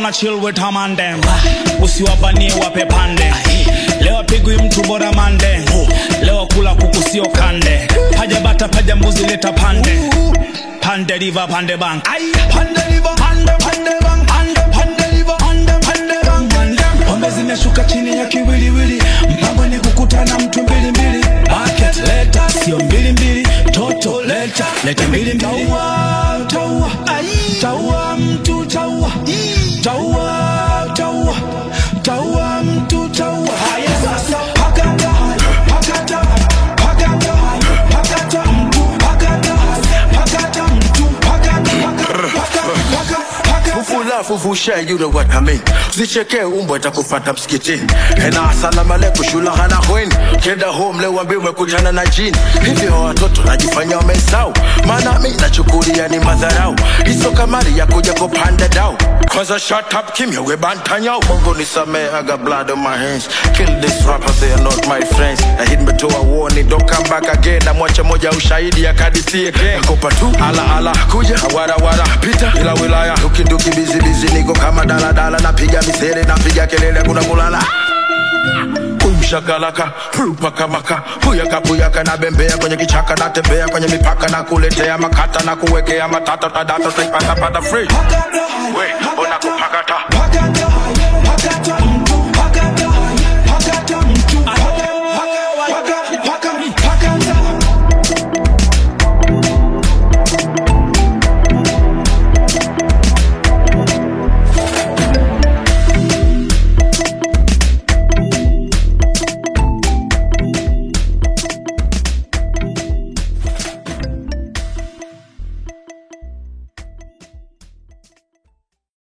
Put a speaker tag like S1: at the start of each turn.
S1: wanna chill with her man them. Usiwabanie wape pande. Leo pigwi mtu bora mande. Leo kula kuku sio kande. Paja bata paja mbuzi leta pande. Pande river pande bank. Pande river pande bank. Pande river pande bank. Pombe zimeshuka chini ya kiwiliwili. Mpango ni kukutana mtu mbili mbili. Bucket leta sio mbili mbili. Toto leta mbili mbili. Taua mtu taua. Taua mtu taua. Haya sasa pakata mtu
S2: Fufu share, you know what I mean. Zicheke umbo itakufata msikitini. Hena asalamu alaykum shula hana huini. Kenda home leo ambi umekutana na jini. Hivyo watoto najifanya wamesau. Maana mimi nachukulia ni madharau. Hizo kamari ya kuja kupanda dau. Cause I shut up kimya we bantanyao. Mungu nisamee, I got blood on my hands. Kill this rapper, they are not my friends. I hit me to a warning, don't come back again. Na mwacha moja ushahidi ya kadisi again. Nakopa tu, ala kuja, wara pita ila wilaya, duki busy niko kama dala napiga misere napiga kelele kuna kulala. Shakalaka, prupa maka, puyaka na bembea kwenye kichaka na tembea kwenye mipaka na kuletea makata na kuwekea matata tadata saipata free. We, ona kupakata.